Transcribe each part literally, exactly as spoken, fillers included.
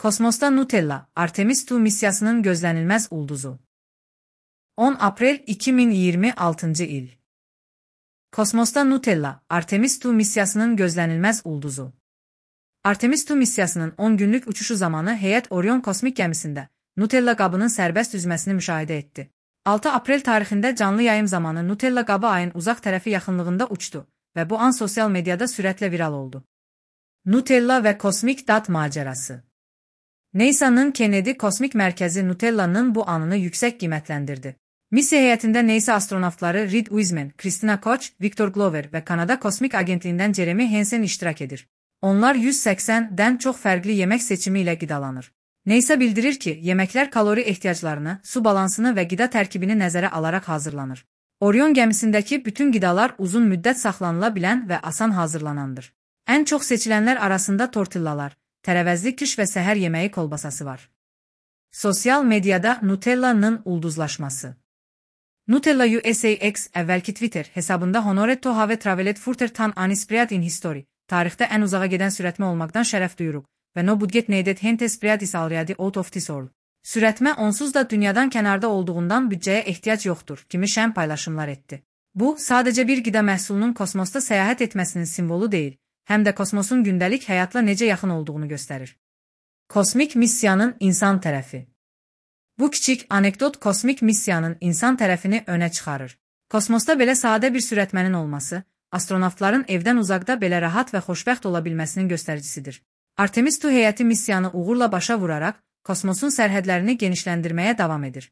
Kosmosda Nutella, Artemis iki missiyasının gözlənilməz ulduzu. on aprel iki min iyirmi altıncı il. Kosmosda Nutella, Artemis iki missiyasının gözlənilməz ulduzu. Artemis iki missiyasının on günlük uçuşu zamanı heyət Orion kosmik gəmisində Nutella qabının sərbəst üzməsini müşahidə etdi. altı aprel tarixində canlı yayım zamanı Nutella qabı ayın uzaq tərəfi yaxınlığında uçdu və bu an sosial mediada sürətlə viral oldu. Nutella və kosmik dat macərası. NASA'nın Kennedy Kosmik Mərkəzi Nutella'nın bu anını yüksək qiymətləndirdi. Missiya heyətində NASA astronavtları Reed Wiseman, Christina Koch, Victor Glover və Kanada Kosmik Agentliyindən Jeremy Hansen iştirak edir. Onlar yüz səksəndən çox fərqli yemək seçimi ilə qidalanır. NASA bildirir ki, yeməklər kalori ehtiyaclarını, su balansını və qida tərkibini nəzərə alaraq hazırlanır. Orion gəmisindəki bütün qidalar uzun müddət saxlanıla bilən və asan hazırlanandır. Ən çox seçilənlər arasında tortillalar, tərəvəzli kış və səhər yeməyi kolbasası var. Sosial mediada Nutella'nın ulduzlaşması. Nutella U S A X əvvəlki Twitter hesabında Honoretto have traveled further than any spread in history, tarixdə ən uzağa gedən sürətmə olmaqdan şərəf duyuruq və no budget needed hente spread is already out of this world. Sürətmə onsuz da dünyadan kənarda olduğundan büdcəyə ehtiyac yoxdur kimi şən paylaşımlar etdi. Bu, sadəcə bir qida məhsulunun kosmosda səyahət etməsinin simvolu deyil, həm də kosmosun gündəlik həyatla necə yaxın olduğunu göstərir. Kosmik missiyanın insan tərəfi. Bu kiçik anekdot kosmik missiyanın insan tərəfini önə çıxarır. Kosmosda belə sadə bir sürətmənin olması, astronavtların evdən uzaqda belə rahat və xoşbəxt ola bilməsinin göstəricisidir. Artemis iki heyəti missiyanı uğurla başa vuraraq, kosmosun sərhədlərini genişləndirməyə davam edir.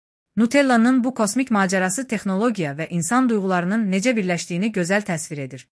Nutella'nın bu kosmik macərası texnologiya və insan duyğularının necə birləşdiyini gözəl təsvir edir.